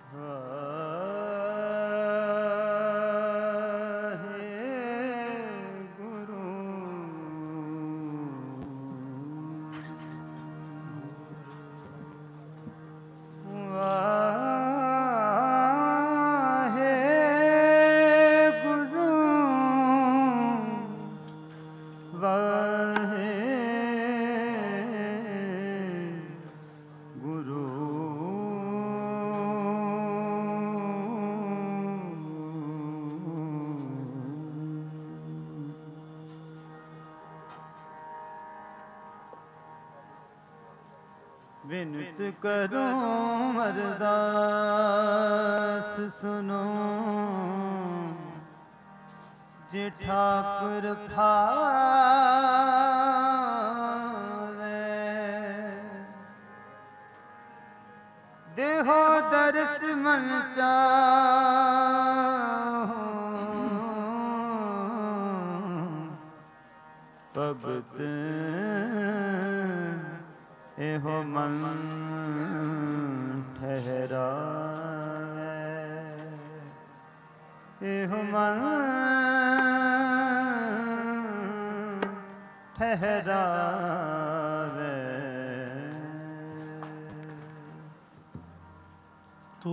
विनत करूं अरदास सुनो, जे ठाकुर भावे। देहो दर्श मन चाहो, भगत एहो मन ठहरावे। एहो मन ठहरावे। तू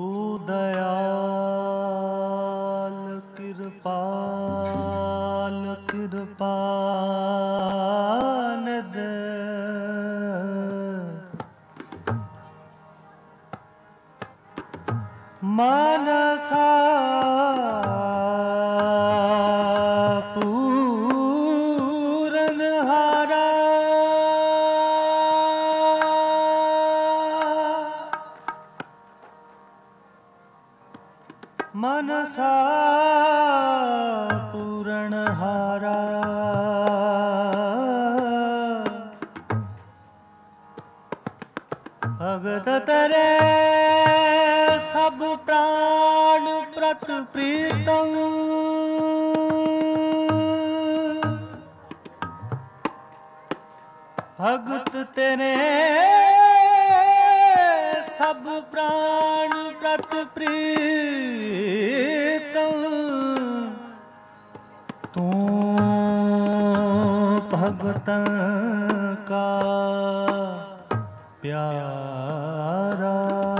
दयाल कृपाल कृपानद, मनसा पूरनहारा। मनसा पूरनहारा। भगत तेरे सब प्राण प्रत प्रीतम, भगत तेरे सब प्राण प्रत प्रीतम। तू भगतन का प्यारा।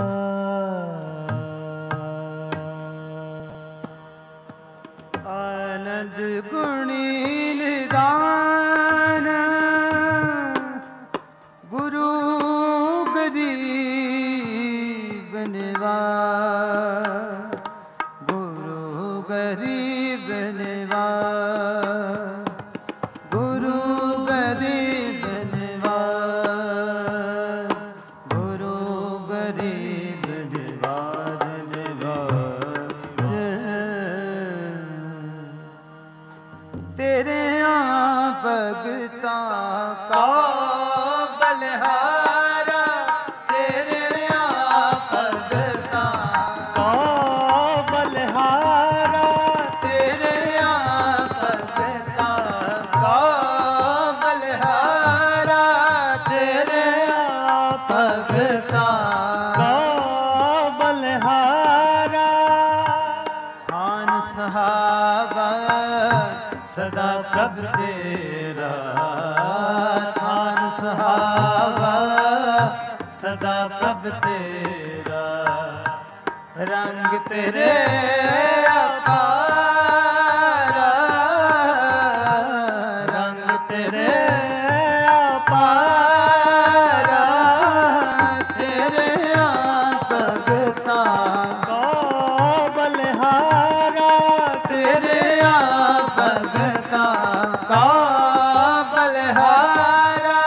आनंद गुणी निदान, गुरु गरीब निवास। गुरु गरीब निवास। गुरु गरीब निवास। गुरु गरीब निवास तेरे भगतां का बलिहारा। तेरे भगतां का बलिहारा। तेरे भगतां का बलिहारा। तेरे भगतां का बलिहारा। खान सहाबा सदा प्रभ तेरा। खान सहाबा सदा प्रभ तेरा। रंग तेरे अपारा। रंग तेरे अपारा। तेरे भगतां का बलिहारा। तेरे भगतां का बलिहारा।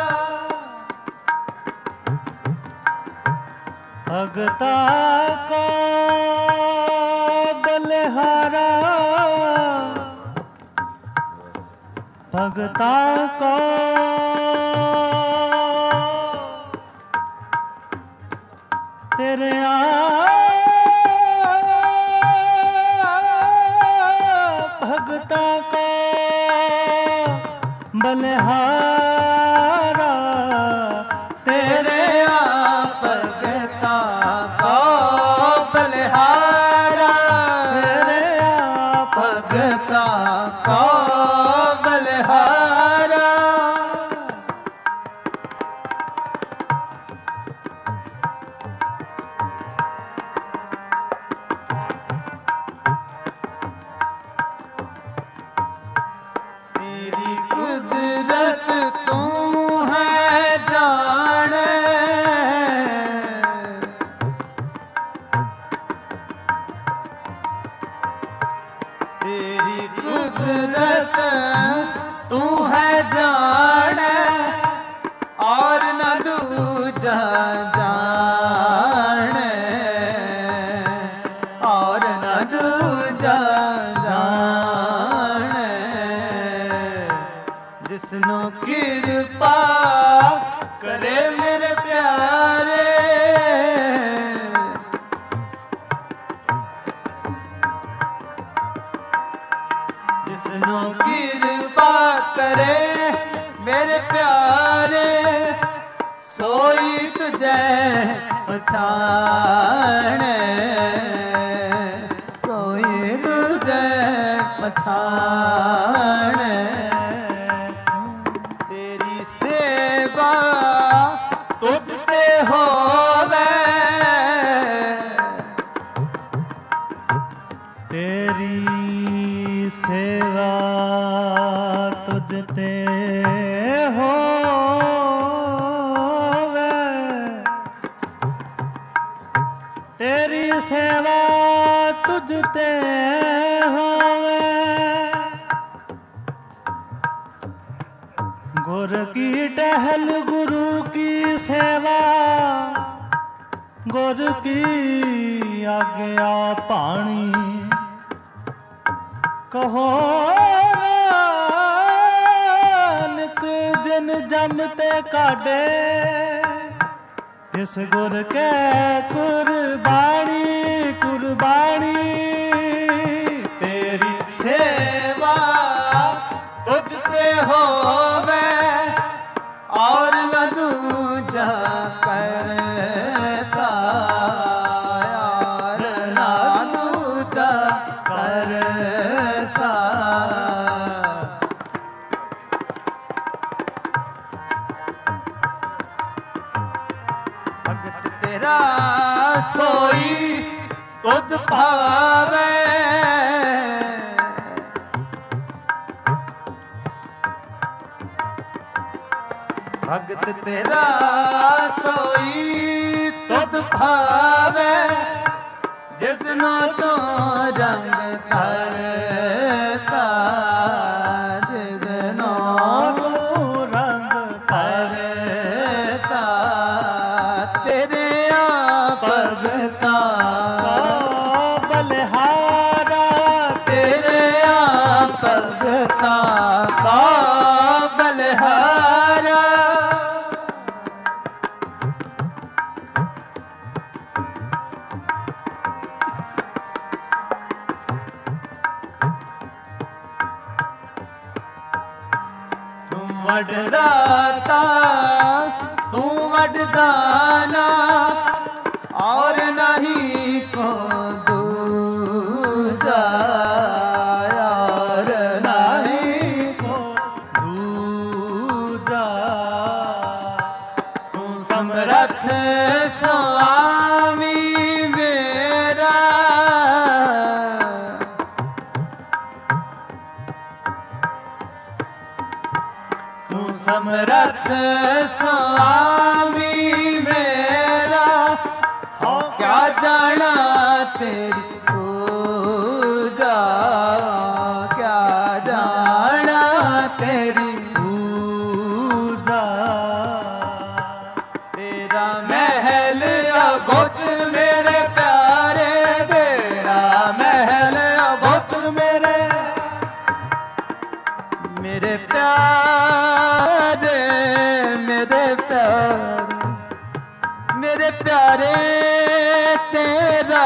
भगता का बलिहारा। भगता का तेरे भगता का बलिहारा। तेरे भगतां का कुदरत तू है जाने और न दूजा जाने और न दूजा जाने जिसनो कृपा करे मेरे प्यारे जिसनो कृपा करे मेरे प्यारे सोई तुझे पछाणे सोई तुझे पछाणे तेरी सेवा तुझते होवे तेरी सेवा तुझते होवे तेरी सेवा तुझते होवे गुर की टहल गुरु की सेवा गुर की आज्ञा पाणी कहो नानक जिन जमते काढे इस गुर के कुर्बानी कुर्बानी तेरी सेवा तुझते होवे और न दूजा करता यार ना दूजा करता भगत तेरा सोई तुझ भावे भगत तेरा सोई तुझ भावे जिसनो तो रंग करता जिसनो तू रंग करता तेरे भगता बलिहारा तेरे भगता का बलिहारा वडदाता तू वडदाना और नहीं को दूजा यार नहीं को दूजा तू समरथ स्वामी मेरा तू समरथ स्वामी मेरा हो क्या जाना तेरी पूजा क्या जाना तेरी पूजा तेरा महल अगोचर मेरे प्यारे तेरा महल अगोचर मेरे प्यारे मेरे प्यारे मेरे प्यारे तेरा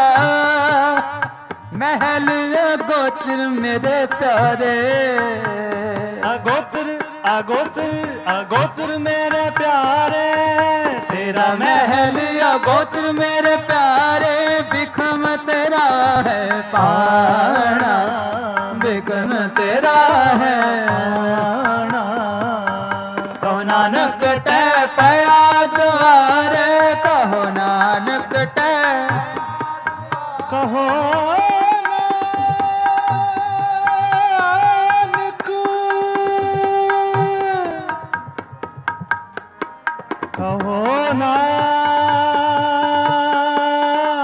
महल अगोचर मेरे प्यारे अगोचर अगोचर अगोचर मेरे प्यारे तेरा महल अगोचर मेरे प्यारे बिखम तेरा है पाना बिखम तेरा है आना कहो नानक टै पया द्वारे कहो नानक टै कहो नानक कहो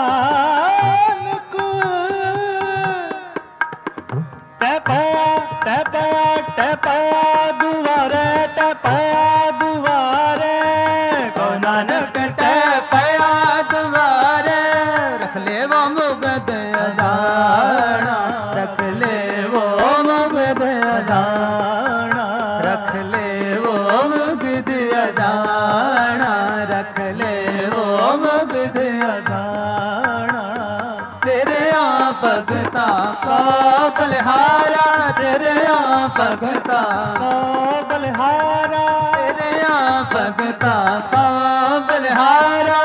नानक तै ले वो मुगद अजाना, रख ले वो मुगद अजाना, रख ले वो मुगद अजाना, रख ले वो मुगद अजाना। तेरे आ भगता का बलिहारा, तेरे आ भगता का बलिहारा, तेरे आ भगता का बलिहारा।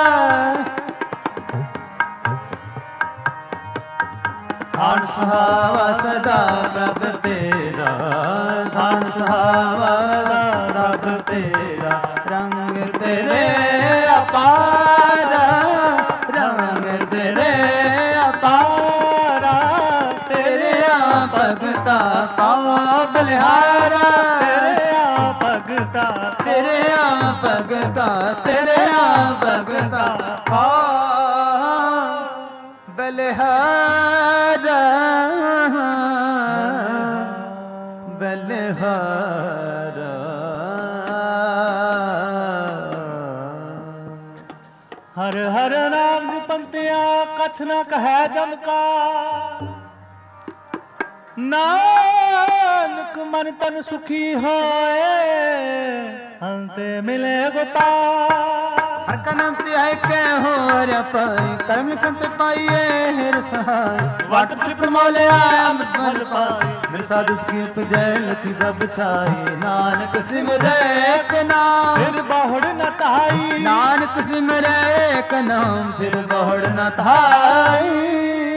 धान सुहावा सदा प्रभ तेरा, धान सुहावा सदा प्रभ तेरा, रंग तेरे अपारा, रंग तेरे अपारा। तेरे आ भगता का बलिहारा, तेरे आ भगता, तेरे आ भगता, तेरे आ भगता का बलिहारा, बलिहारा। हर हर नाम जपंतिया कछ न कहे जन का, नानक मन तन सुखी होए अंते मिले गोपाल। हर का नाम त्याय के हो रे पाई, कर्म लिखन ते पाइए हेर सहाय। वाट त्रिपुर मोले आया अमृत फल पाई, मेरे साधु की उपजय लखी सब छाई। नानक सिमरे एक नाम फिर बहुड़ न ताई, नानक सिमरे एक नाम फिर बहुड़ न ताई।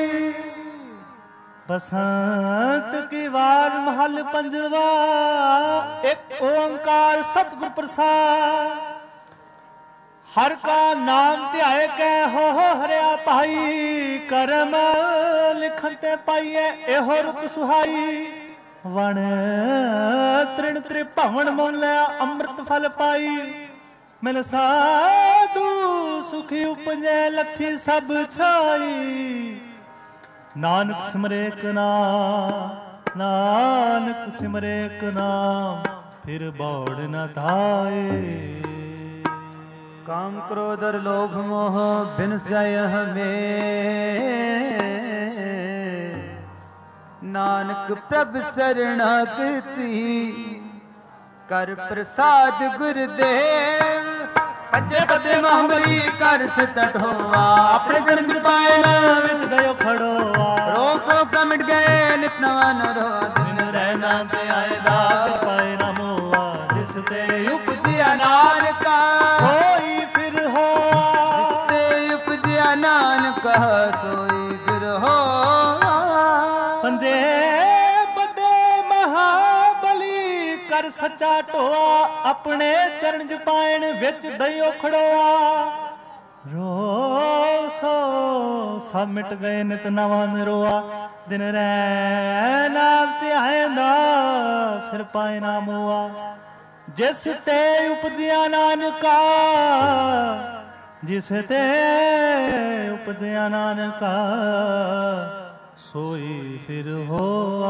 बसंत की वार महल पंजवा, एक ओंकार सतगुर प्रसाद। हर का नाम ध्याय के हो हरिया पाई, करम लिखन ते पाइए एहो रुत सुहाई। वण तृण त्रिभवन मोले अमृत फल पाई, मिल साधु सुखी उपजे लखी सब छाई। नानक सिमरे एक नाम, नानक सिमरे एक नाम, फिर बौड़ न धाए। काम क्रोध और लोभ मोह बिन जाय हमें, नानक प्रभ शरणागति कर प्रसाद गुरुदेव। पंजे पते महमरी कर सितट होवा, अपने जन पाए विच गयो खड़ोआ। रोग शोक सा मिट गए नित नवा न रोआ, दिन रहना ते आए दाग पाए न मोआ। जिस ते उपजिया नानका सोई फिर हो, जिस ते उपजिया नानका सोई फिर हो। पंजे बड़े महाबली कर सच्चा टोआ, अपने चरण जपायण विच दइयो खड़ोआ। रो सो सब मिट गए नित नवा निरोआ, दिन रह नाम ध्यायंदा फिर पाए ना मोआ। जिस ते उपजिया नानका, जिस ते उपजिया नानका, सोई फिर होआ।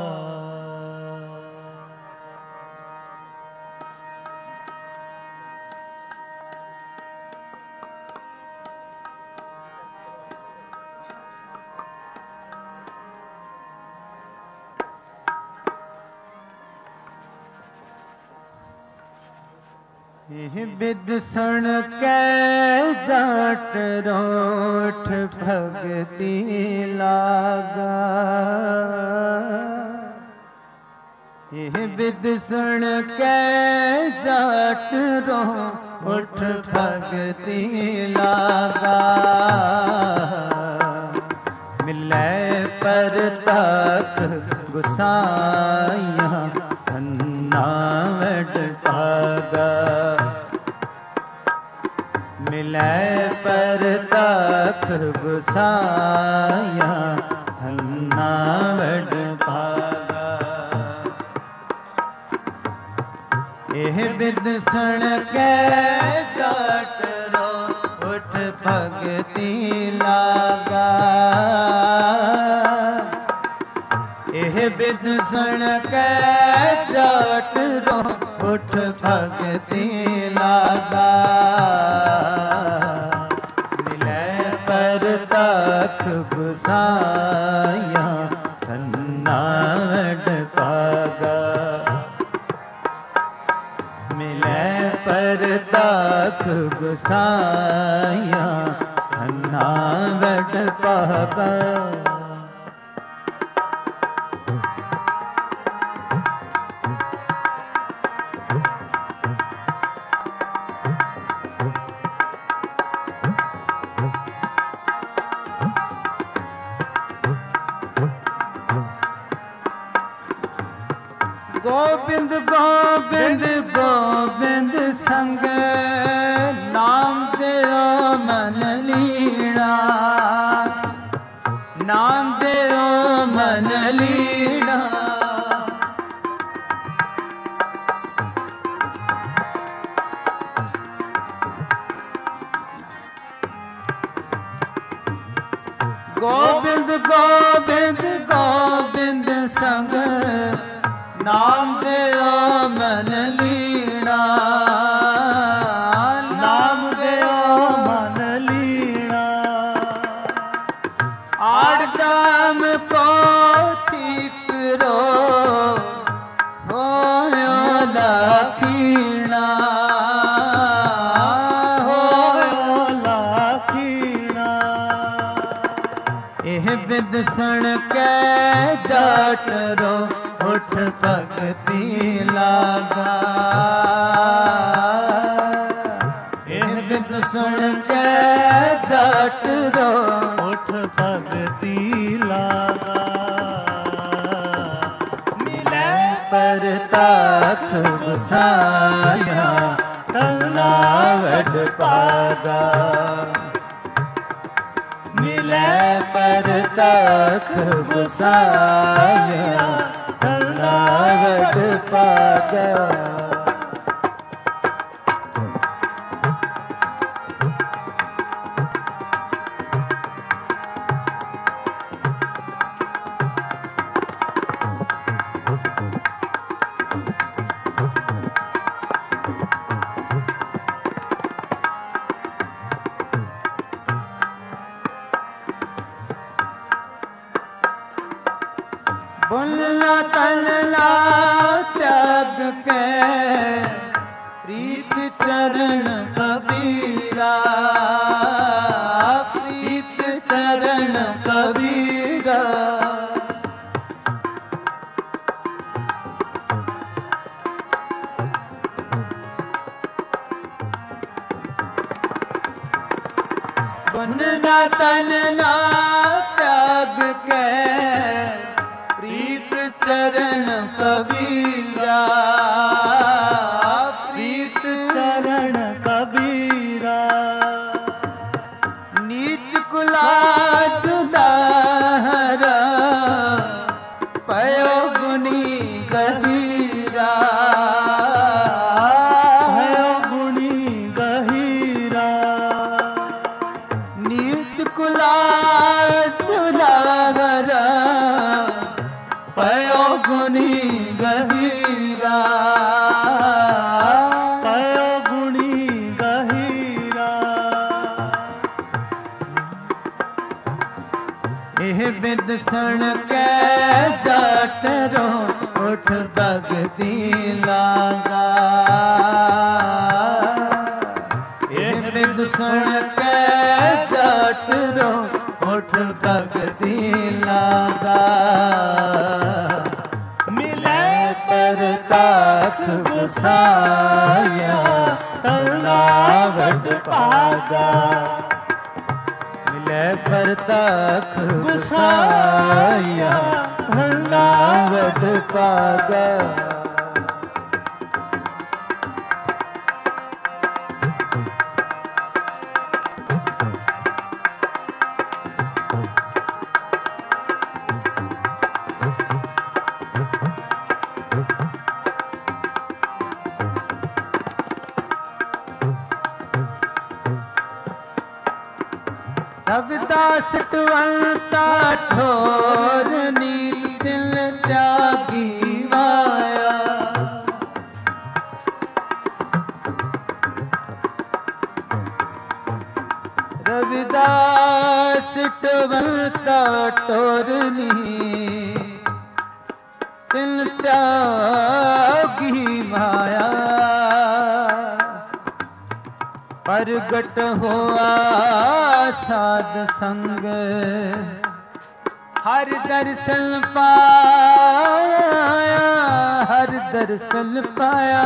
बिद सुन के जाट रोठ भगति लागा, बिद सुन के जाट रोठ भगति लागा। मिले पर तक गुसाइया धन्ना वडभागा, मिले पर तक गुसाइया धन्ना वडभागा। एह बिद सुन के जाट रो उठ भगति लागा, एह बिद सुन के जाट रो उठ भगति लागा। मिले पर तक ताख गुसाया धन्ना वड पागा मिले पर ताख गुसाया धन्ना वड पागा गोबिंद गोबिंद गोबिंद संग नाम देओ मन लीड़ा नाम देओ मन लीड़ा गोबिंद गोबिंद गोबिंद संग नाम देओ मन लीड़ा नाम देओ मन लीड़ा आड़दाम को छिपरो होयो लाखीणा होयो लाखीणा एह बिद सुन के जाटरो उठ भगति लागा इन बिद सुन के जाट रो उठ भगति लागा मिले पर ताख गुसाया धन्ना वड पागा मिले पर ताख गुसाया वड पागा बुल्ला तलला त्याग के प्रीत चरण कबीरा प्रीत चरण कबीरा बुल्ला तलला त्याग के प्रीत चरण कबीरा प्रीत चरण कबीरा नीच कुला जुदाहरा पयो गुनी गहीरा भयो गुणी गहीरा नीच कुला जुदाहरा पयो गुनी गहीरा भयो गुणी गहीरा एह बिद सुन के जाटरो उठ भगति लागा एह बिद सुन के जाटरो उठ भगति लागा मिले पर ताख गुसाया धन्ना वड पागा मिले पर ताख गुसाया धन्ना वड पागा रविदास टवंता ठोर नीत दिल त्यागी वाया रविदास दास टवलता टोरनी तिन त्यागी माया प्रगट होआ साध संग हर दर्शन पाया हर दर्शन पाया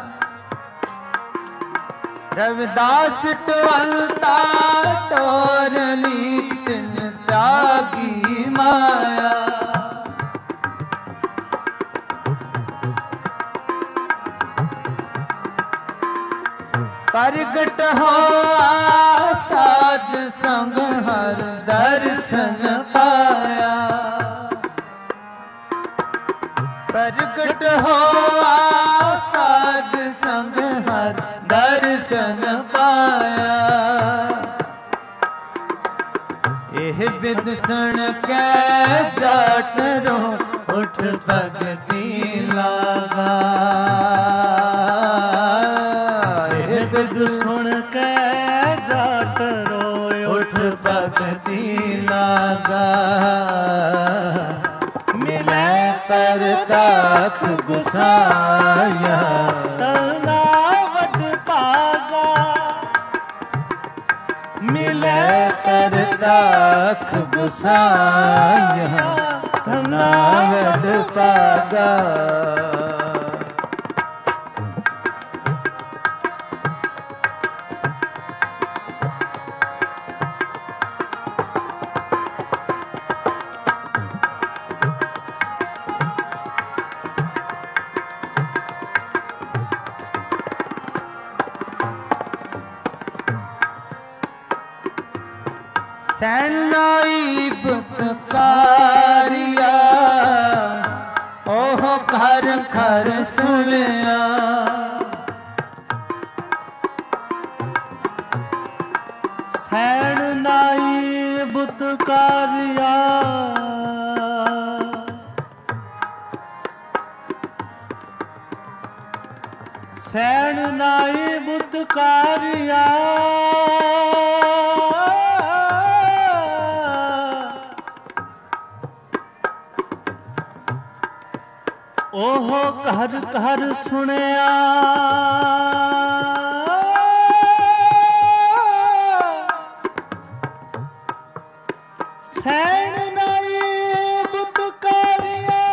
रविदास टवलता टोरली तिन त्यागी माया प्रगट होआ साध संग हर दर्शन पाया प्रगट होआ साध संग हर दर्शन पाया एह बिद सुन के जाट रो उठ भगति लागा बिद सुन के जाट रोए उठ भगति लागा मिले परताख गुसाया तलना वट पागा मिले परताख गुसाया तलना वट पागा सैनाई बुतकारिया ओह घर घर सुनिया सैन नाई बुतकारिया सैन नाई बुतकारिया ओह घर घर सुनिया सैन नाई बुतकारिया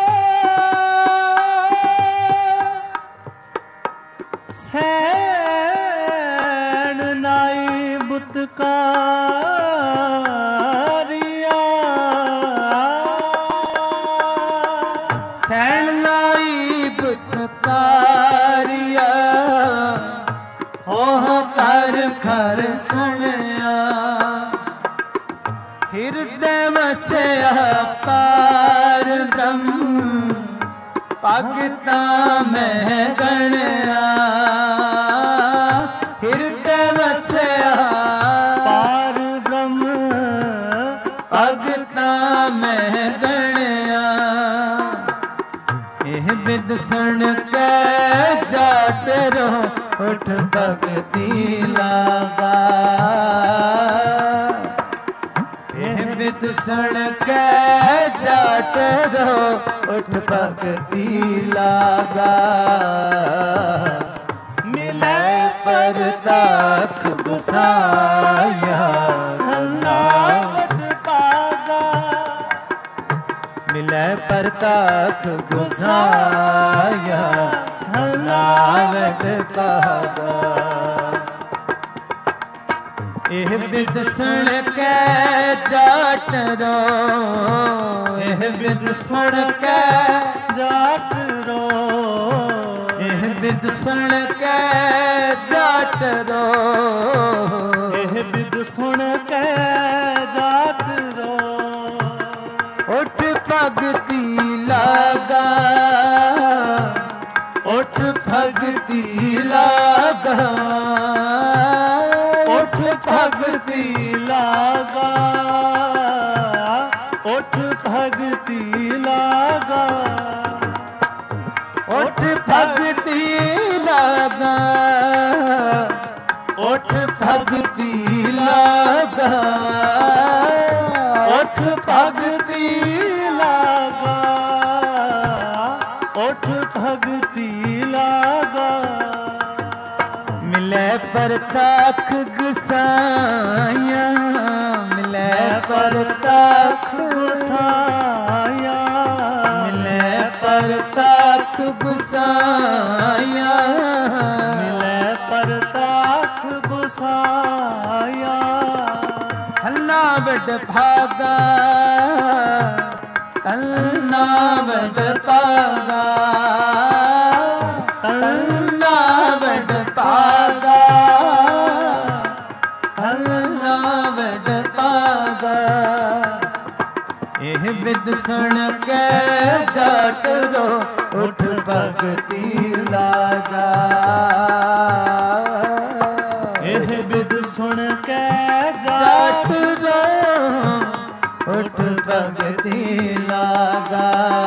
सैन नाई बुतकारिया सैन लाई बुतकारिया ओह कर घर सुनिया हृदय वसया पार ब्रह्म भगता में गणया हृदय वसया पार ब्रह्म भगता में गणया एह बिद सुन के जाट रो उठ भगति लागा एह बिद सुन के जाट रो उठ भगति लागा मिले परताख गुसाया नावट पागा मिले परताख गुसाया नावट पागा एह बिद सुन के जाट रो एह बिद सुन के जाट रो एह बिद सुन के जाट रो एह बिद सुन के जाट रो उठ भगति लागा उठ भगति लागा उठ भगति लागा उठ भगति लागा उठ भगति लागा उठ भगति लागा उठ भगती लागा उठ भगती लागा मिले परताख गुसाया मिले परताख गुसाया मिले परताख गुसाया मिले परताख गुसाया हल्ला बड़ भागा तन्ना बड़ भागा तन्ना बड़ भागा तन्ना बड़ भागा एह बिद सुन के जाट रो उठ भगती लागा एह बिद सुन के जाट रो उठ भगती लागा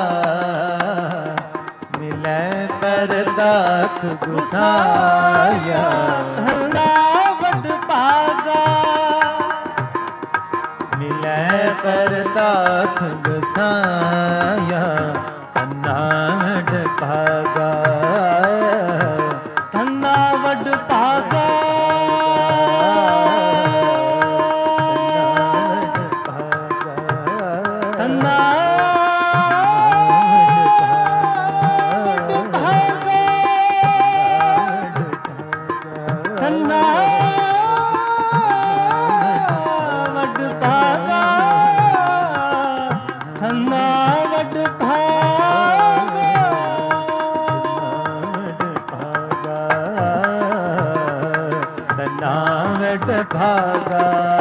मिले परदाख गुसाया हल्ला बड़ भागा मिले परदाख गुसाया अन्नाड भागा धन्ना वड भागा धन्ना धन्ना वड भागा धन्ना वड भागा नावट भागा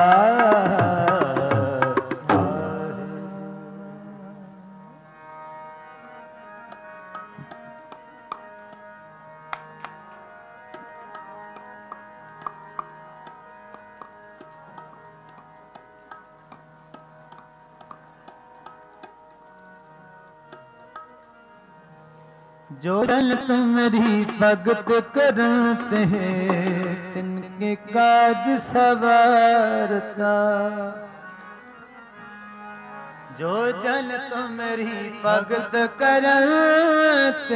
जो जन तुम्हारी भगत करते हैं तिनके काज सवारता जो जन तुम्हारी भगत करते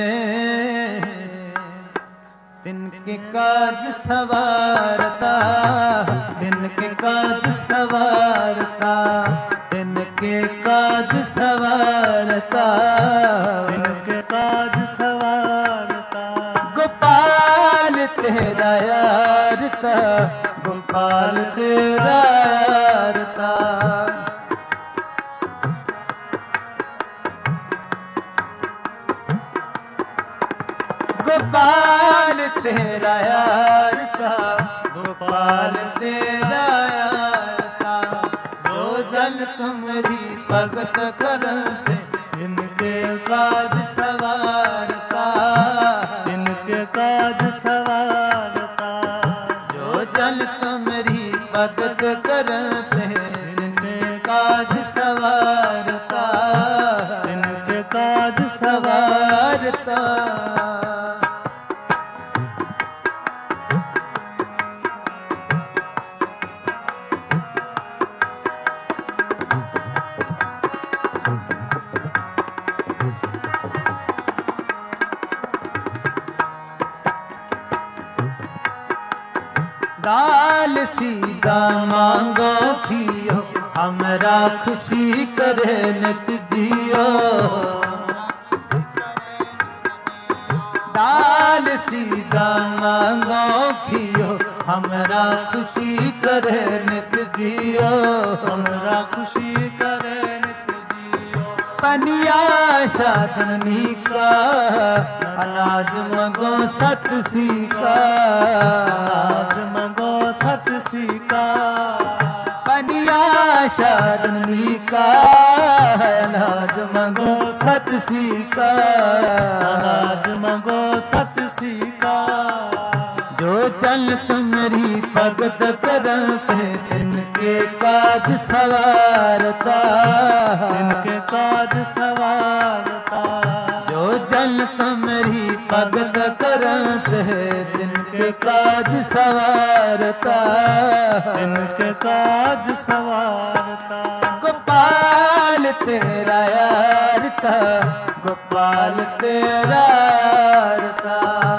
तिनके काज सवारता तिनके काज सवारता तिनके काज सवारता तिनके काज सवारता गोपाल तेरा यारता गोपाल तेरा यारता गोपाल तेरा यारता गोपाल तेरा यारता जो जन तुम्हारी भगत करते इनके काज सवारता तिनके काज सवारता जो जन तुम्हारी भगत करते इनके काज सवारता तिनके काज सवारता दाल सीधा मांगो खियो हमरा खुशी करे नित जियो दाल सीधा मांगो खियो हमरा खुशी करे नित जियो हमरा खुशी करे नित जियो पनिया साधन नीका अनाज मगो सत सीका आज मगो सत सीका पनिया साधन नीका अनाज मगो सत सीका आज मगो सत सीका जो चल तुम्हारी भगत करते तिनके काज सवारता तिनके काज सवारता जो जन तुम्हारी भगत करते तिनके तिनके काज सवारता, तिनके काज सवारता। गोपाल तेरा यार था, गोपाल तेरा यार था।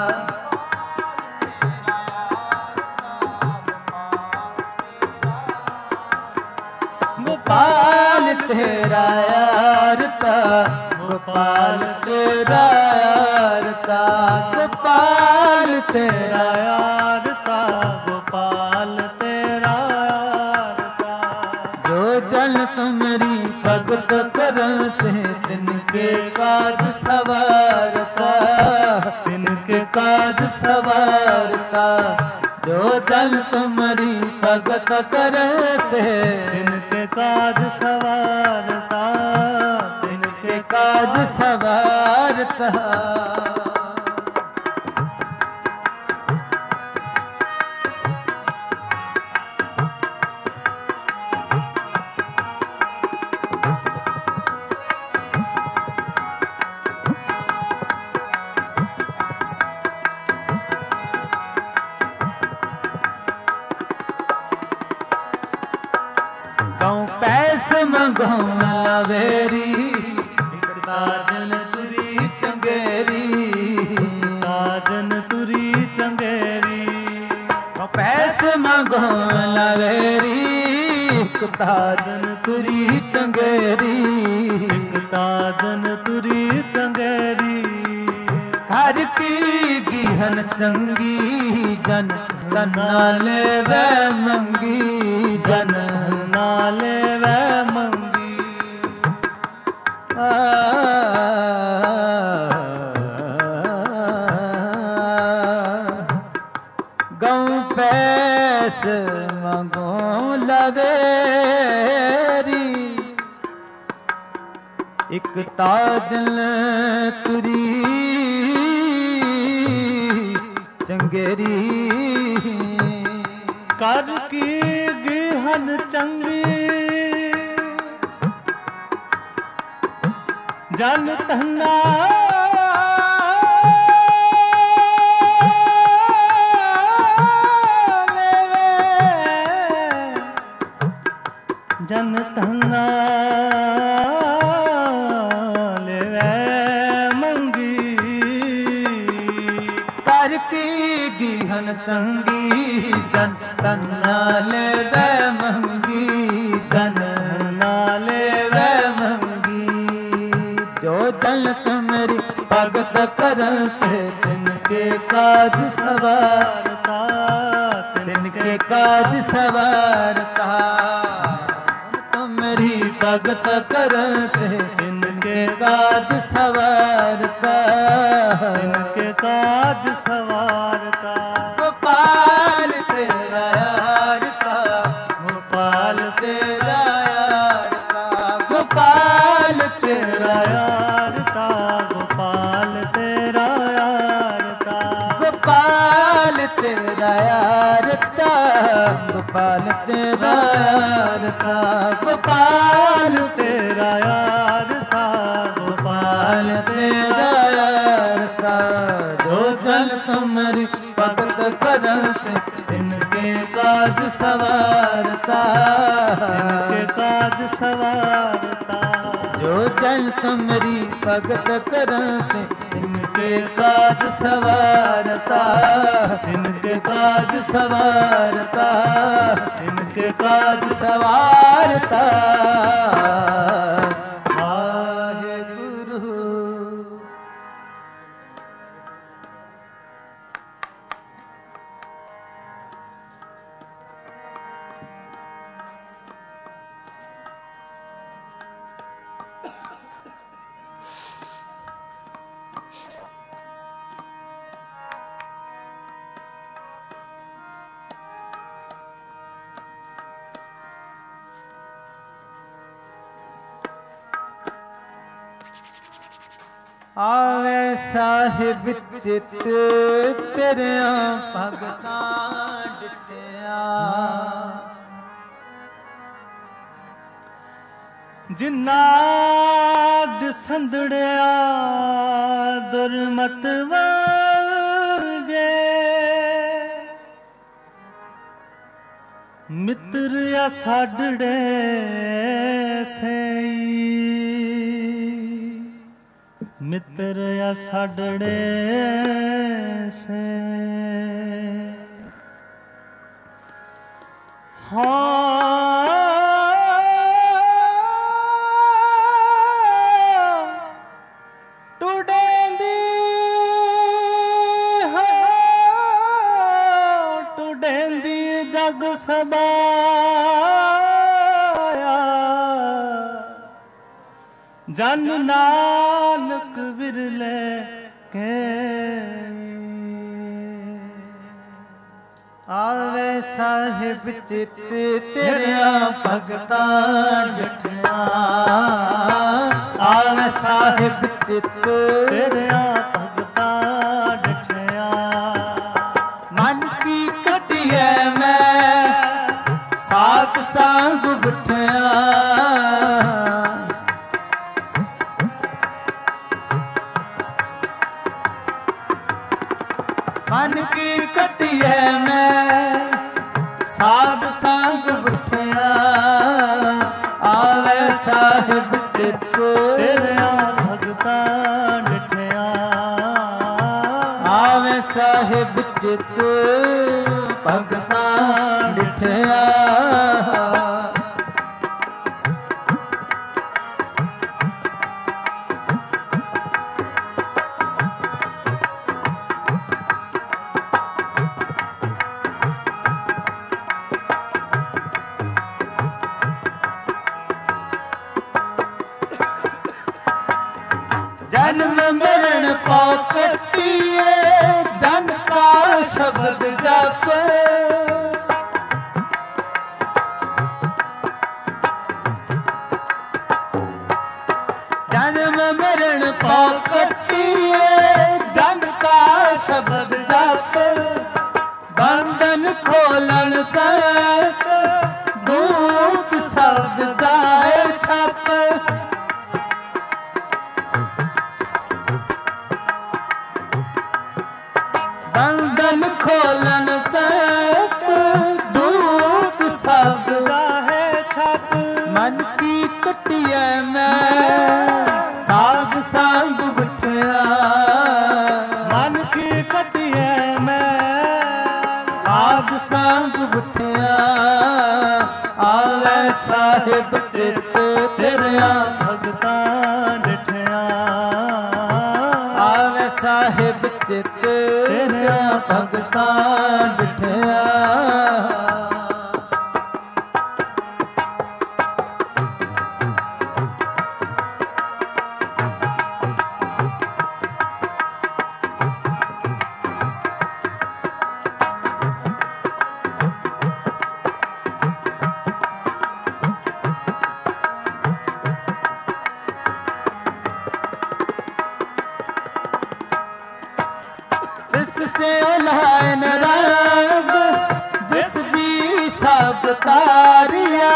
गोपाल तेरा यार था, गोपाल तेरा यार था, गोपाल तेरा यार था, गोपाल तेरा यार था। जो जन तुमरी भगत करते, तिनके काज सवारता, तिनके काज सवारता। जो जन तुमरी भगत करते, तिनके काज सवारता, तिनके काज सवारता। पैसे मंगो लवेरी, ताजन तुरी चंगेरी, ताजन तुरी चंगेरी। पैसे मंगो लवेरी, ताजन तुरी चंगेरी, ताजन तुरी चंगेरी। हर की गिहन चंगी, जन नाले वे मंगी, जन नाले वे मंगी। गऊ पैस मंगो लवेरी, एक ताजन तुरी चंगेरी। कर की गिहन चंगी, जन तन्ना जन तन्ना लेवे मंगी। कर की गिहन चंगी, जन तन्ना लेवे मंगी, जन नाले वे मंगी। जो जन तुमरी भगत करते, तिनके काज सवारता, तिनके काज सवारता। तुमरी भगत करते, तिनके काज सवारता, तिनके काज सवारता। गोपाल तेरा यार था, गोपाल तेरा यार था, गोपाल तेरा यार था, गोपाल तेरा यार था। गोपाल तेरा यार था, गोपाल तेरा यार था, गोपाल तेरा यार था, गोपाल तेरा यार था। जो जन तुमरी भगत करते, तिनके काज सवारता, तिनके काज सवारता। जो जन तुमरी भगत करते, तिनके काज सवारता, तिनके काज सवारता, तिनके काज सवारता। वाहेगुरु। आवे साहिब चित तेरिया भगतां डिठिया, जिन्ना दिसंदड़िया दुरमत वांगे ਮਿੱਤਰ ਆ ਸਾਡੜੇ ਸਈ, ਮਿੱਤਰ ਆ ਸਾਡੜੇ ਸੇ। ਜਗ ਸਬਾਇਆ ਜਨ ਨਾਨਕ ਵਿਰਲੇ ਕੇ। ਆਵੇ ਸਾਹਿਬ ਚਿੱਤ ਤੇਰਿਆਂ ਭਗਤਾਂ ਡਿਠਿਆ, ਆਵੇ ਸਾਹਿਬ ਚਿੱਤ ਤੇਰਿਆਂ ਭਗਤਾਂ ਡਿਠਿਆ। ਮਨ ਕੀ ਕਟਿਐ ਮੈਂ ਸਾਧ ਸੰਗ ਬਿਠਿਆ, ਮਨ ਕੀ ਕਟਿਐ ਮੈਂ ਸਾਧ ਸੰਗ ਬਿਠਿਆ। ਆਵੇ ਸਾਹਿਬ ਚਿੱਤ ਤੇਰਿਆਂ ਭਗਤਾਂ ਡਿਠਿਆ, ਆਵੇ ਸਾਹਿਬ ਚਿੱਤ ਭਗਤਾਂ ਡਿਠਿਆ। जन्म मरण पाओ कटिए जन का शब्द जप, जन्म मरण पाओ कटिए जन का शब्द जप। बंधन खोलन सत दूत शब्द जाए छप, बंधन खोलन सत दूत शब्द है छप। मन की कटिए मैं साध संग बिठिया, मन की कटिए मैं साध संग बिठिया। आवे साहिब चित तेरिया भगतां डिठिया, आवे साहिब चित तेरिया भगतां डिठिया। से उलायन रंग जिस दी सब तारिया,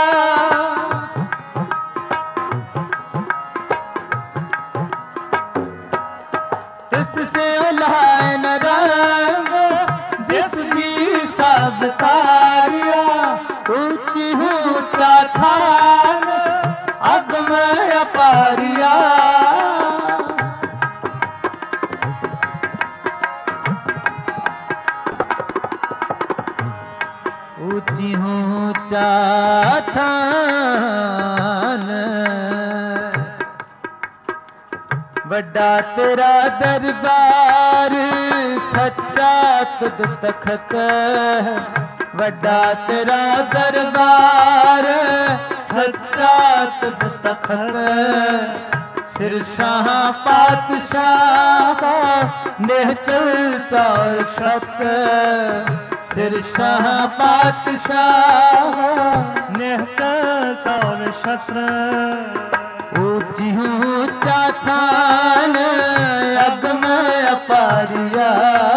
इससे उलायन रंग जिस दी सब तारिया। ऊंची ऊंचा थान अगम अपारिया, ऊंची ऊंचा थान वड्डा तेरा दरबार सच्चा तुद तखत। वड्डा तेरा दरबार सच्चा तुद तखत। सिर शाह पातशाह निहचल चौर छत। सिर शाह पातशाह निहचल चौर छत्र। ऊंची ऊंचा थान अगम अपारिया।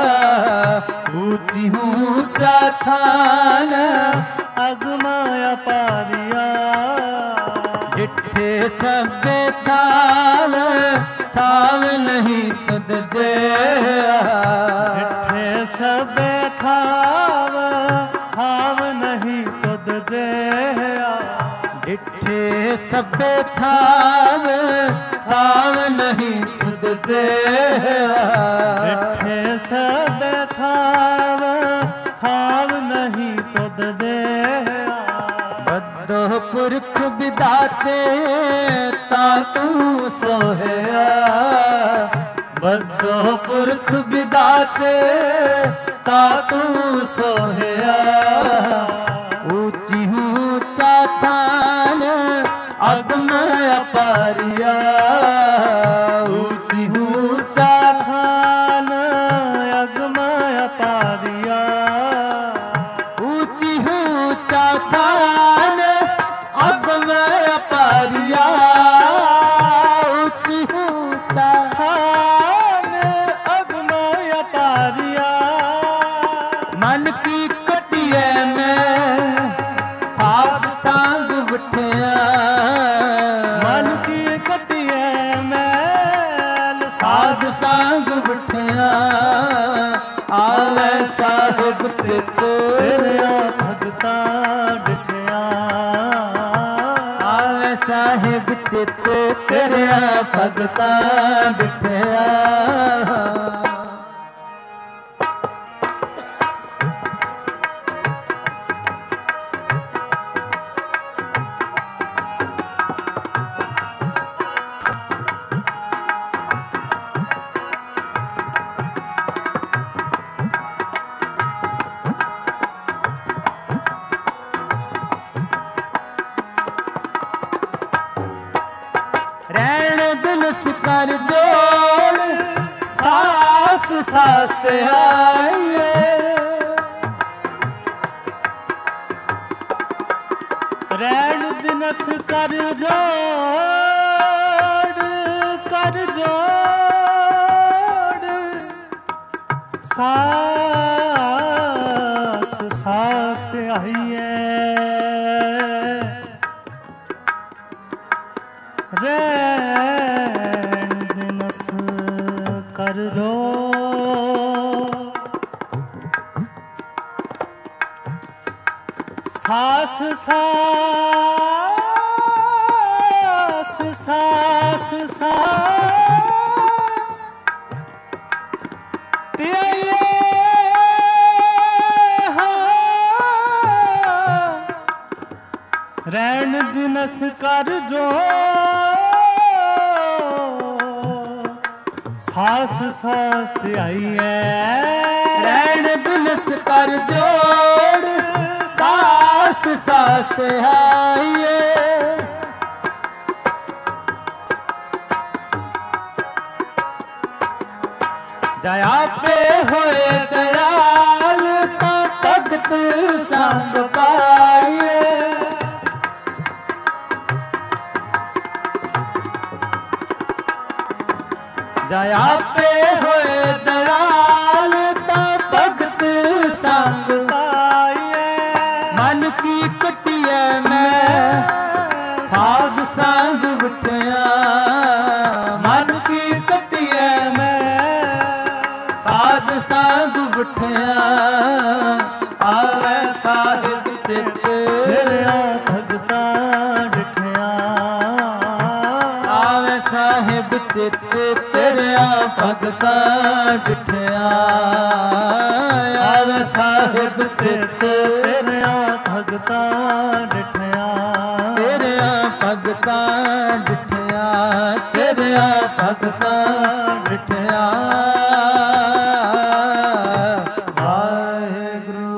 ऊंची ऊंचा थान अगम अपारिया। डिठे सबे थाल थाव नहीं तुद जे। डिठे सबे थाव थाव नहीं तुद ਜਿਆ। ਡਿਠੇ ਸਭੇ ਥਾਵ ਥਾਵ ਨਹੀਂ ਤੁਧ ਜਿਆ। ਡਿਠੇ ਸਭੇ ਥਾਵ ਥਾਵ ਨਹੀਂ ਤੁਧ ਜਿਆ। ਬੱਧੋ ਪੁਰਖ ਵਿਦਾਤੇ ਤਾ ਤੂੰ ਸੋਹਿਆ। ਬੱਧੋ ਪੁਰਖ ਵਿਦਾਤੇ ਤਾ ਤੂੰ ਸੋਹਿਆ। ਉੱਚੀ ਉੱਚਾ ਥਾਨ ਅਗਮ ਅਪਾਰਿਆ। ਉੱਚੀ ਉੱਚਾ ਥਾਨ ਅਗਮ ਅਪਾਰਿਆ। ਉੱਚੀ ਉੱਚਾ ਥਾਨ ਅਗਮ ਅਪਾਰਿਆ। ਉੱਚੀ ਉੱਚਾ ਥਾਨ ਅਗਮ ਅਪਾਰਿਆ। ਮਨ ਕੀ ਕਟਿਐ ਮੈਂ ਸਾਧ ਸੰਗ ਬਿਠਿਆ। ਮਨ ਕੀ ਕਟਿਐ ਮੈਲ ਸਾਧ ਸੰਗ ਬਿਠਿਆ। ਆਵੇ ਸਾਹਿਬ ਚਿਤ ਤੇਰਿਆ ਭਗਤਾਂ ਡਿਠਿਆ। ਆਵੇ ਸਾਹਿਬ ਚਿਤ ਤੇਰਿਆ ਭਗਤਾਂ ਬਿਠਿਆ। ਰਹਿਣ ਦਿਲ ਕਰ ਜੋੜ ਸਾਸ ਸਾਸ ਤੇ ਆਈਏ। ਰਹਿਣ ਦਿਨਸ ਕਰ ਜੋੜ ਕਰ ਜੋੜ। ਸਾਸ ਸਾਸ ਤੇ ਆਈਏ। ਰਹਿਣ ਦਿਨਸ ਕਰ ਜੋੜ। ਸਾਸ ਸਾਸ ਸਾਸ ਸਾਸ ਤੇ ਆਈਏ। ਰਹਿਣ ਦਿਨਸ ਕਰ ਜੋ ਸਾਸ ਸਾਸ ਤੇ ਆਈਏ। ਰਹਿਣ ਦਿਨਸ ਕਰ ਜੋੜ ਸਾਸ ਸਾਸ ਤੇ ਆਈਏ। ਜੈ ਆਪੇ ਹੋਏ ਦਇਆਲ ਤਾਂ ਭਗਤ ਸੰਗ ਪਾਈਏ। ਜੈ ਆਪੇ ਹੋਏ ਦਇਆਲ ਤਾਂ ਭਗਤ ਸੰਗ ਪਾਈਏ। ਮਨ ਕੀ ਕਟਿਐ ਮੈਂ ਸਾਧ ਸੰਗ ਬਿਠਿਆ। ਮਨ ਕੀ ਕਟਿਐ ਮੈਂ ਸਾਧ ਸੰਗ ਬਿਠਿਆ। ਆਵੇ ਸਾਹਿਬ ਚਿਤ ਤੇਰਿਆ ਭਗਤਾਂ ਡਿਠਿਆ। ਆਵੇ ਸਾਹਿਬ ਚਿਤ ਤੇਰਿਆ ਭਗਤਾਂ ਡਿਠਿਆ। ਆਵੇ ਸਾਹਿਬ ਚਿਤ ਤੇਰਿਆ ਭਗਤਾਂ ਡਿਠਿਆ। ਤੇਰਿਆ ਭਗਤਾਂ ਡਿਠਿਆ। ਤੇਰਿਆ ਭਗਤਾਂ ਡਿਠਿਆ। ਵਾਹਿਗੁਰੂ।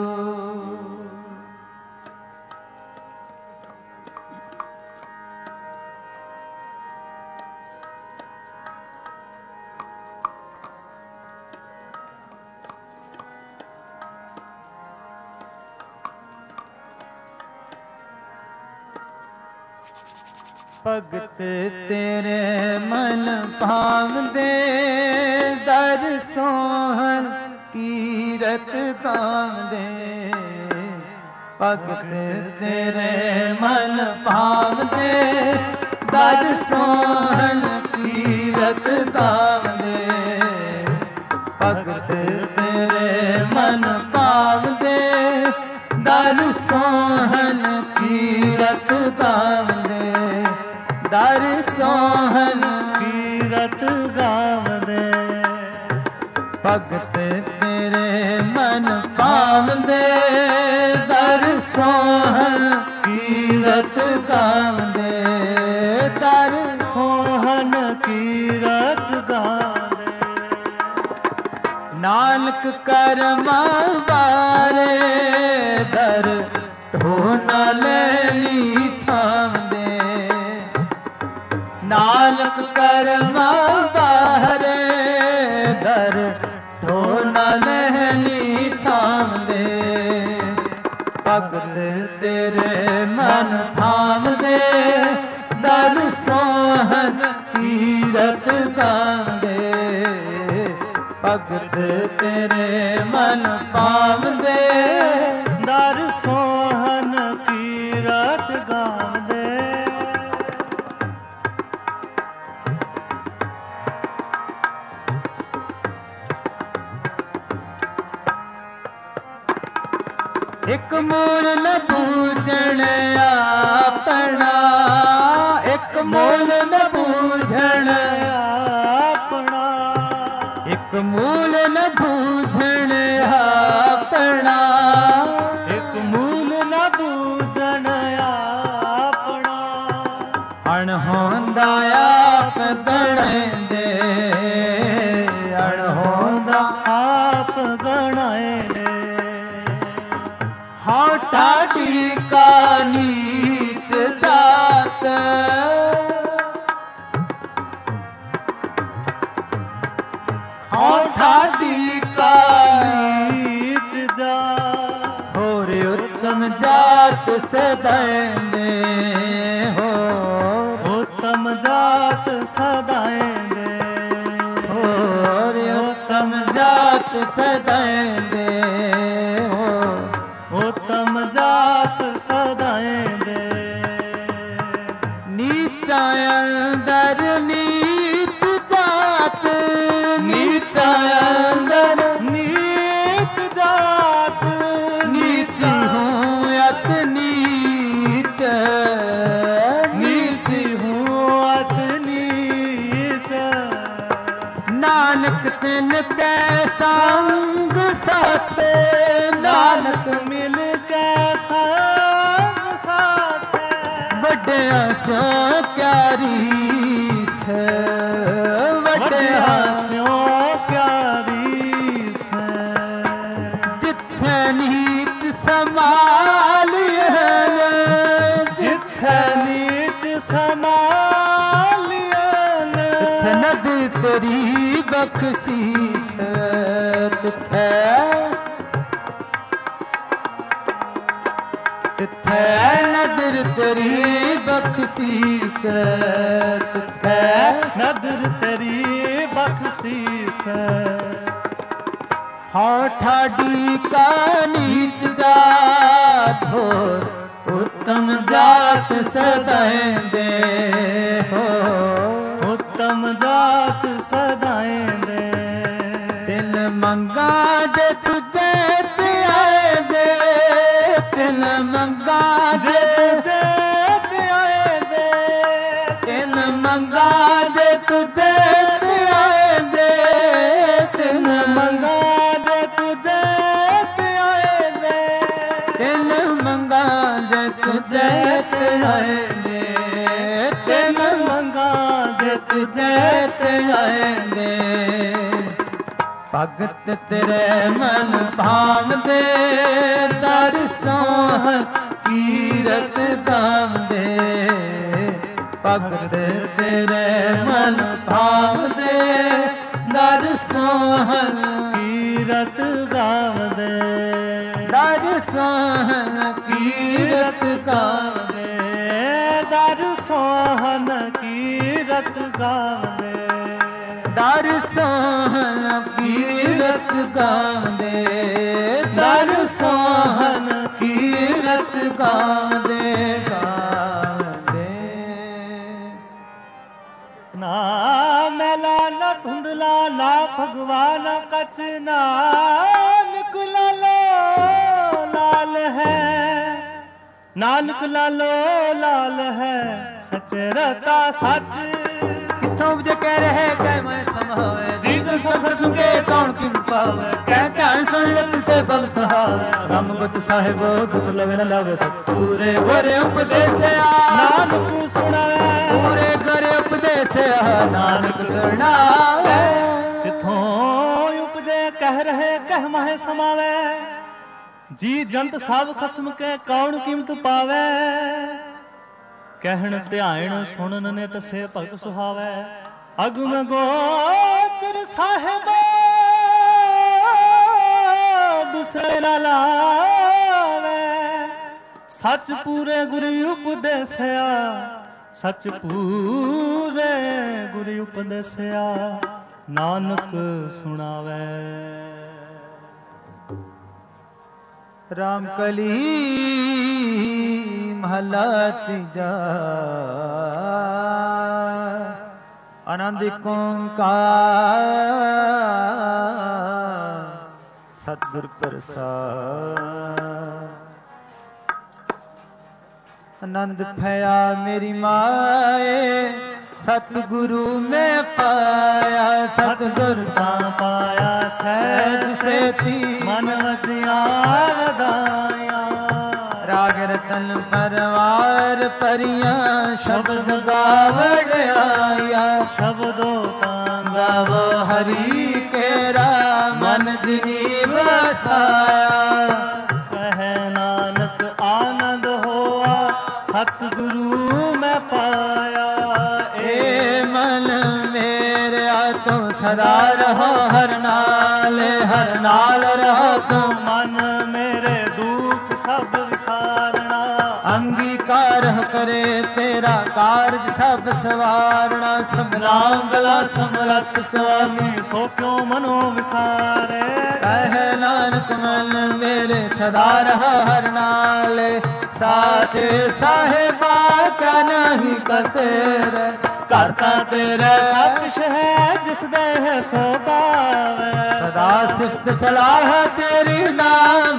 ਭਗਤ ਤੇਰੇ ਮਨ ਭਾਵਦੇ ਦਰ ਸੋਹਣ ਕੀਰਤ ਗਾਵਦੇ। ਭਗਤ ਤੇਰੇ ਮਨ ਭਾਵਦੇ ਦਰ ਸੋਹਣ ਕੀਰਤ ਗਾਵਦੇ। ਭਗਤ ਤੇਰੇ ਮਨ ਭਾਵਦੇ ਦਰ ਸੋਹਣ ਦਰ ਸੋਹਣ ਕੀਰਤ ਗਾਵਦੇ ਭਗਤ ਤੇਰੇ ਮਨ ਭਾਵਦੇ ਦਰ ਸੋਹਣ ਕੀਰਤ ਗਾਵਦੇ ਦਰ ਸੋਹਣ ਕੀਰਤ ਗਾਵਦੇ ਨਾਨਕ ਕਰਮਾਂ ਬਾਰੇ ਦਰ ਢੋਨਾ ਲੈਲੀ ਥਾਮਦੇ ਨਾਨਕ ਕਰਮਾਂ ਬਾਰੇ ਦਰ ਢੋਨਾ ਲੈਲੀ ਥਾਮਦੇ ਭਗਤ ਤੇਰੇ ਮਨ ਥਾਮਦੇ ਦਰ ਸੋਹਣ ਕੀਰਤ ਗਾਉਂਦੇ ਭਗਤ ਤੇਰੇ ਮਨ ਪਾਵਦੇ ਦਰ ਸੋਹਣ ਕੀਰਤ ਗਾਵਦੇ ਇੱਕ ਮੂਲ ਨ ਬੂਝਣ ਆਪਣਾ ਇੱਕ ਮੂਲ ਨ ਬੂਝਣ ਆਪਣਾ ਇੱਕ ਮੂਲ ਨ ਬੂਝਣ ਆਪਣਾ ਇੱਕ ਮੂਲ ਨ ਬੂਝਣ ਆਪਣਾ ਅਣਹੋਂਦਾ ਆਪ ਗਣਦੇ ਅਣਹੋਂਦਾ ਆਪ ਗਣਾਏ ਹਾਂ ਠਾਡੀ ਕਾ ਨੀਚ ਜਾਤ ਹਾਂ ਠਾਡੀ ਕਾ ਨੀਚ ਜਾ ਹੋਰ ਉੱਤਮ ਜਾਤ ਸਦਾਇਂਦੇ ਹੋ ਉੱਤਮ ਜਾਤ ਸਦਾਇਂਦੇ ਹੋਰ ਉੱਤਮ ਜਾਤ ਸਦਾਇਂਦੇ ਹੋ ਉੱਤਮ ਜਾਤ ਸਦਾਇਂਦੇ ਨੀਚਾ ਅੰਦਰ ਨੀਚ ਜਾਤ ਨੀਚਾ ਅੰਦਰ ਨੀਚ ਜਾਤ ਨੀਚ ਹੂੰ ਅਤ ਨੀਚ ਨੀਚ ਹੂੰ ਅਤ ਨੀਚ ਨਾਨਕ ਤਿਨ ਕੈ ਸੰਗ ਸਾਥੇ ਨਾਨਕ ਮਿਲ ਕੇ ਸੰਗ ਸਾਥੈ ਵੱਡਿਆਂ ਸੋ ਪਿਆਰੀ ਸੇ ਵੱਡਿਆਂ ਸਿਓ ਪਿਆਰੀ ਸੈ ਜਿੱਥੇ ਨੀਚ ਸਮਾਲੀਏ ਜਿੱਥੇ ਨੀਚ ਸਮਾਲੀਆਂ ਨਦ ਤੇਰੀ ਬਖਸ਼ੀਸ਼ ਤਿੱਥੈ ਤਿੱਥੈ ਨਦਰ ਤੇਰੀ ਬਖਸ਼ੀਸ਼ ਤਿੱਥੈ ਨਦਰ ਤੇਰੀ ਬਖਸ਼ੀਸ ਹਾਂ ਠਾਡੀ ਕਾ ਨੀਚ ਜਾਤ ਹੋਰ ਉੱਤਮ ਜਾਤ ਸਦਾਇਂਦੇ ਹੋ ਉੱਤਮ ਜਾਤ ਸਦਾਇਂਦੇ ਤਿਲ ਮੰਗਾ ਜੇ ਤੁਝੇ ਤੇ ਆਏ ਦੇ ਤਿਲ ਮੰਗਾ ਜੇ ਜੇ ਤੇ ਆਏ ਦੇ ਤਿਲ ਮੰਗਾ ਜੇ ਤੁਝੇ ਤੇ ਆਏ ਦੇ ਤਿਲ ਮੰਗਾ ਮੰਗਾ ਜੇ ਤੁਝੇ ਤੇ ਆਏ ਦੇ ਤਿਲ ਮੰਗਾ ਜੇ ਤੁਝੇ ਤੇ ਆਏ ਦੇ ਤਿਲ ਮੰਗਾ ਜੇ ਤੁਝੇ ਤੇ ਆਏ ਦੇ ਭਗਤ ਤੇਰੇ ਮਨ ਭਾਵਦੇ ਦਰ ਸੋਹਣ ਕੀਰਤ ਗਾਵਦੇ ਭਗਤ ਤੇਰੇ ਮਨ ਭਾਵਦੇ ਦਰ ਸੋਹਣ ਕੀਰਤ ਗਾਵਦੇ ਦਰ ਸੋਹਣ ਕੀਰਤ ਗਾਵਦੇ ਦਰ ਸੋਹਣ ਕੀਰਤ ਗਾਵਦੇ ਦਰ ਸੋਹਣ ਕੀਰਤ ਗਾਵਦੇ ਦਰ ਸੋਹਣ ਕੀਰਤ ਗਾਵਦੇ ਗਾਵਦੇ ਨਾ ਮੈਲਾ ਨਾ ਧੁੰਦਲਾ ਨਾ ਭਗਵਾਨ ਕਛ ਨਾਨਕ ਲਾਲੋ ਲਾਲ ਹੈ ਨਾਨਕ ਲਾਲੋ ਲਾਲ ਹੈ ਸੱਚੇ ਰਤਾ ਸੱਚ ਕਿੱਥੋਂ ਉਪਜੇ ਕਹਿ ਰਹੇ ਕਹਿ ਮੈਂ ਸਮਾਵੇ ਜੀ ਤਨ ਸਭ ਖਸਮ ਕੇ ਕੌਣ ਕਿਮ ਪਾਵੇ ਕਹਿ ਧਿਆਨ ਸੁਣ ਲਤ ਸੇ ਬਲ ਸਹਾਵੇ ਰਾਮ ਗੁਤ ਸਾਹਿਬੋ ਦੁਸ ਲਵੇ ਨ ਲਾਵੇ ਪੂਰੇ ਗੁਰੇ ਉਪਦੇਸਿਆ ਨਾਨਕ ਸੁਣਾਵੇ ਪੂਰੇ ਗੁਰੇ ਉਪਦੇਸਿਆ ਨਾਨਕ ਸੁਣਾਵੇ ਕਿੱਥੋਂ ਉਪਜੇ ਕਹਿ ਰਹੇ ਕਹਿ ਮਹਿ ਸਮਾਵੇ ਜੀ ਜੰਤ ਸਭ ਖਸਮ ਕੇ ਕੌਣ ਕੀਮਤ ਪਾਵੇ ਕਹਿਣ ਧਿਆਨ ਸੁਣਨ ਨਿਤ ਸੇ ਭਗਤ ਸੁਹਾਵੇ ਅਗਮ ਗੋਚਰ ਸਾਹਿਬ ਦੂਸਰੇ ਨਾ ਲਾਵੇ ਸੱਚ ਪੂਰੇ ਗੁਰੂ ਉਪਦੇਸਿਆ ਸੱਚ ਪੂਰੇ ਗੁਰੂ ਉਪਦੇਸਿਆ ਨਾਨਕ ਸੁਣਾਵੇ ਰਾਮ ਕਲੀ ਮਹਲਾ ਤੀਜਾ ਆਨੰਦ ਓੰਕਾਰ ਸਤਿਗੁਰ ਪ੍ਰਸਾਦ ਆਨੰਦ ਭਇਆ ਮੇਰੀ ਮਾਏ ਸਤਿਗੁਰੂ ਮੈਂ ਪਾਇਆ ਸਤਿਗੁਰ ਤਾਂ ਪਾਇਆ ਸਹਿਜ ਸੇਤੀ ਮਨ ਵਜਿਆ ਵਧਾਇਆ ਰਾਗ ਰਤਨ ਪਰਵਾਰ ਪਰੀਆਂ ਸ਼ਬਦ ਗਾਵੜ ਆਇਆ ਸ਼ਬਦੋ ਤਾਂ ਗਾਵੋ ਹਰੀ ਕੇਰਾ ਮਨ ਜਿਨੀ ਵਸਾਇਆ ਕਹਿ ਨਾਨਕ ਆਨੰਦ ਹੋਆ ਸਤਿਗੁਰੂ ਮੈਂ ਪਾਇਆ ਏ ਮਨ ਮੇਰਿਆ ਤੂੰ ਸਦਾ ਰਹੋ ਹਰ ਨਾਲ ਰਹੋ ਤੂੰ ਮਨ ਮੇਰੇ ਦੁੱਖ ਸਭ ਵਿਸਾਰਣਾ ਅੰਗੀਕਾਰ ਕਰੇ ਤੇਰਾ ਕਾਰਜ ਸਭ ਸਵਾਰਣਾ ਸਮਰਾਂਗਲਾ ਸਮਰੱਥ ਸੁਆਮੀ ਸੋ ਕਿਉ ਮਨੋ ਵਿਸਾਰੇ ਕਹਿ ਨਾਨਕ ਮਨ ਮੇਰੇ ਸਦਾ ਰਹਾ ਹਰ ਨਾਲ ਸਾਥੇ ਸਾਹਿਬਾ ਕਾ ਨਹੀਂ ਕਰਤੇ ਕਰਤਾ ਤੇਰੇ ਸਭ ਕੁਛ ਹੈ ਜਿਸ ਦੇ ਹੈ ਸੋ ਪਾਵੇ ਸਦਾ ਸਿਫਤ ਸਲਾਹ ਤੇਰੀ ਨਾਮ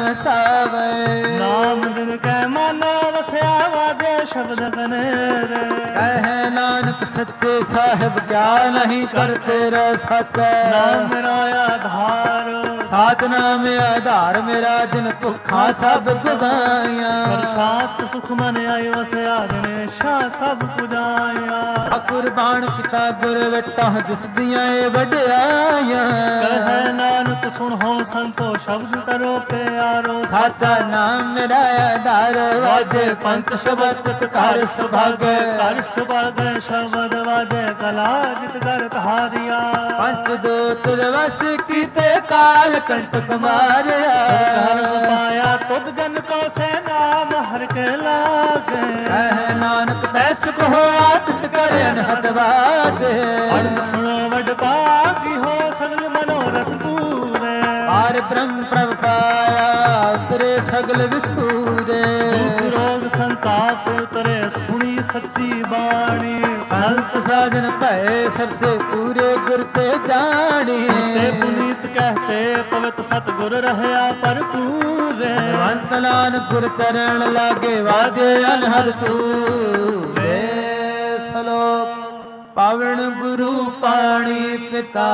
ਵਸਾਵੇ ਨਾਮ ਦਿਨ ਕੈ ਮਨ ਵਸਿਆ ਵਾਜੇ ਸ਼ਬਦ ਕਨੇਰੇ ਕਹਿ ਨਾਨਕ ਸੱਚੇ ਸਾਹਿਬ ਕਿਆ ਨਹੀਂ ਕਰਤੇ ਰੇ ਸਤ ਨਾਮ ਮੇਰਾ ਆਧਾਰ ਸਾਤ ਨਾਮ ਆਧਾਰ ਮੇਰਾ ਜਿਨ ਭੁੱਖਾਂ ਸਭ ਗਵਾਈਆਂ ਸ਼ਾਂਤ ਸੁਖ ਮਨ ਆਇ ਵਸਿਆ ਦਿਨੇ ਸ਼ਾ ਸਭ ਪੁਜਾਇਆ ਕੁਰਬਾਨ ਪਿਤਾ ਗੁਰ ਵੇਟਾ ਜਿਸ ਦੀਆਂ ਏ ਵਡਿਆਈਆਂ ਕਹਿ ਨਾਨਕ ਸੁਣੋ ਸੰਤੋ ਸ਼ਬਦ ਕਰੋ ਪਿਆਰੋ ਸਾਚਾ ਨਾਮ ਮੇਰਾ ਆਧਾਰ ਵਾਜੇ ਪੰਜ ਸ਼ਬਦ ਕਰ ਸੁਭਾਗ ਕਰ ਸੁਭਾਗ ਸ਼ਬਦ ਵਾਜੇ ਕਲਾ ਜਿਤ ਕਰ ਕਹਾਰਿਆ ਪੰਜ ਦੂਤ ਵਸ ਕੀਤੇ ਕਾਲ ਕੰਟਕ ਮਾਰਿਆ ਪਾਇਆ ਤੁਧ ਜਨ ਕੋ ਸੇ ਨਾਮ ਹਰ ਕੇ ਲਾਗੇ ਕਹਿ ਨਾਨਕ ਤੈਸ ਕੋ ਆਦਿਤ ਕਰੇ ਅਨਹਦ ਵਾਦੇ ਅੜਨ ਸੁਣੋ ਵਡ ਭਾਗੀ ਹੋ ਸਗਲ ਮਨੋਰਥ ਪੂਰੇ ਆਰ ਬ੍ਰਹਮ ਪ੍ਰਭ ਪਾਇਆ ਉਤਰੇ ਸਗਲ ਵਿਸੂਰੇ ਦੁਖ ਰੋਗ ਸੰਤਾਪ ਉਤਰੇ ਸੁਣੀ ਸੱਚੀ ਬਾਣੀ ਸੰਤ ਸਾਜਨ ਭਏ ਸਰਸੇ ਪੂਰੇ ਗੁਰ ਤੇ ਜਾਣੀ ਤੇ ਪੁਨੀਤ ਕਹਤੇ ਪਵਿੱਤ ਸਤਿਗੁਰ ਰਹਿਆ ਭਰਪੂਰੇ ਅੰਤ ਨਾਨਕ ਗੁਰ ਚਰਨ ਲਾਗੇ ਵਾਜੇ ਅਨਹਦ ਤੂਰੇ ਸਲੋਕ ਪਾਵਨ ਗੁਰੂ ਪਾਣੀ ਪਿਤਾ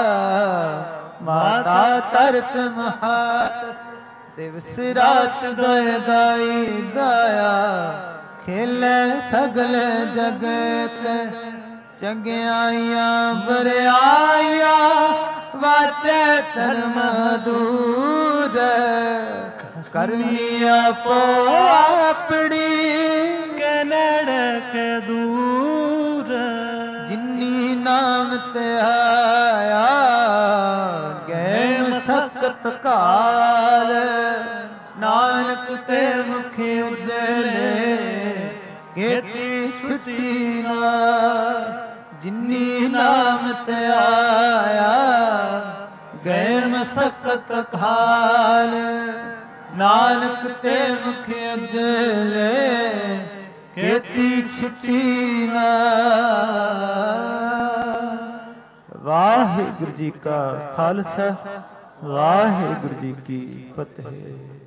ਮਾਤਾ ਤਰਤ ਮਹਾਤ ਦਿਵਸ ਰਾਤ ਦਇ ਦਾਈ ਦਾਇਆ ਖੇਲੇ ਸਗਲ ਜਗਤ ਚੰਗਿਆਈਆਂ ਬਰਿਆਈਆਂ ਵਾਚੈ ਧਰਮ ਦੂਰ ਕਰਨੀ ਆਪੋ ਆਪਣੀ ਕੇ ਨੇੜੇ ਕੇ ਦੂਰ ਜਿਨੀ ਨਾਮ ਤੇ ਆਇਆ ਗਏ ਮਸਕਤ ਕਾਲ ਨਾਨਕ ਤੇ ਮੁਖ ਉਜਲੇ ਗੇਤੀ ਛੁੱਟੀ ਨਾ ਜਿਨੀ ਨਾਮ ਤੇ ਆਇਆ ਗਏ ਮਸਕਤ ਕਾਲ ਨਾਨਕ ਤੇ ਮੁਖ ਉਜਲੇ ਗੇਤੀ ਛੁੱਟੀ ਨਾ ਵਾਹਿਗੁਰੂ ਜੀ ਕਾ ਖਾਲਸਾ ਵਾਹਿਗੁਰੂ ਜੀ ਕੀ ਫਤਿਹ।